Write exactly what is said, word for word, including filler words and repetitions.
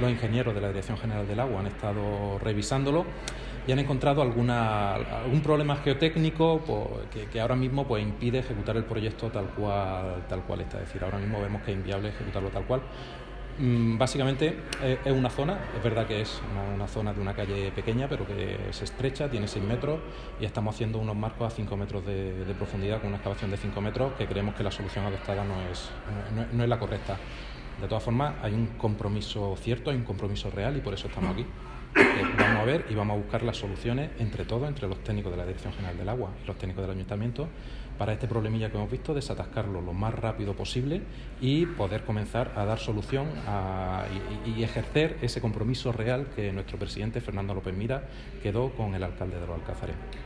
los ingenieros de la Dirección General del Agua han estado revisándolo y han encontrado alguna, algún problema geotécnico pues, que, que ahora mismo pues, impide ejecutar el proyecto tal cual, tal cual está. Es decir, ahora mismo vemos que es inviable ejecutarlo tal cual. Básicamente es una zona, es verdad que es una, una zona de una calle pequeña, pero que es estrecha, tiene seis metros y estamos haciendo unos marcos a cinco metros de, de profundidad con una excavación de cinco metros que creemos que la solución adoptada no es, no, no es la correcta. De todas formas, hay un compromiso cierto, hay un compromiso real y por eso estamos aquí. Eh, vamos a ver y vamos a buscar las soluciones entre todos, entre los técnicos de la Dirección General del Agua y los técnicos del Ayuntamiento, para este problemilla que hemos visto, desatascarlo lo más rápido posible y poder comenzar a dar solución a, y, y ejercer ese compromiso real que nuestro presidente, Fernando López Mira, quedó con el alcalde de Los Alcázares.